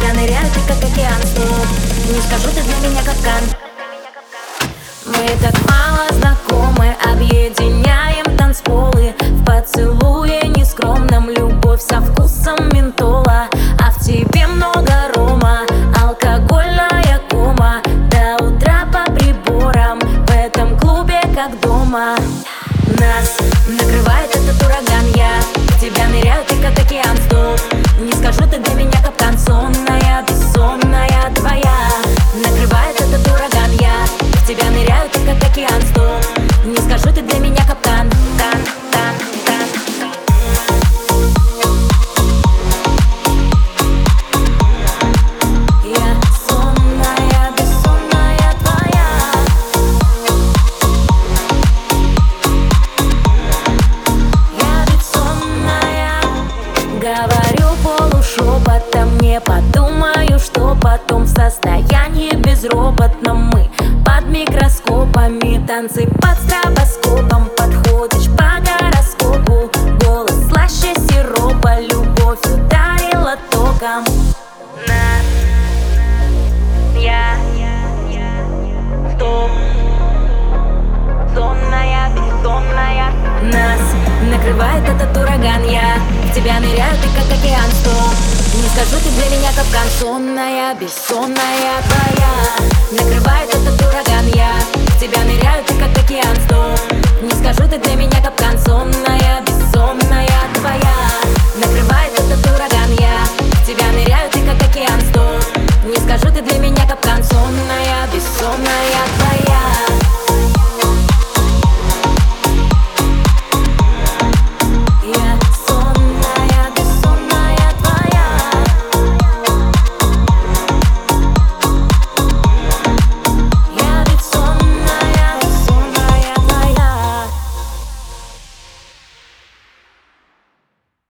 тебя ныряю, ты как океан. Стоп, не скажу, ты для меня капкан. Мы так мало знакомы, объединяем танцполы. В поцелуе нескромном любовь со вкусом ментола. А в тебе много рома, алкогольная кома. До утра по приборам, в этом клубе как дома. Нас накрывает этот ураган, я в тебя ныряю, ты как океан. Стоп, не скажу, ты для меня капкан. Сонная, бессонная твоя. Накрывает этот ураган, я в тебя ныряю, ты как океан. Стоп, не скажу, ты для меня капкан. Я сонная, бессонная твоя. Я ведь сонная. Говорю полушепотом, не подумаю, что потом. В состоянии безроботном мы под микроскопами. Танцы под стробоскопом, подходишь по гороскопу. Голос слаще сиропа, любовь ударила током. Я стоп, сонная, бессонная. Нас накрывает этот ураган, я в тебя ныряю, ты как океан. Стоп, не скажу, ты для меня капкан. Сонная, бессонная твоя. Накрывает этот ураган, я в тебя ныряю, ты как океан. Стоп, не скажу, ты для меня капкан. Сонная, бессонная твоя. Накрывает этот ураган, я в тебя ныряю, ты как океан. Стоп, не скажу, ты для меня капкан. Сонная, бессонная твоя.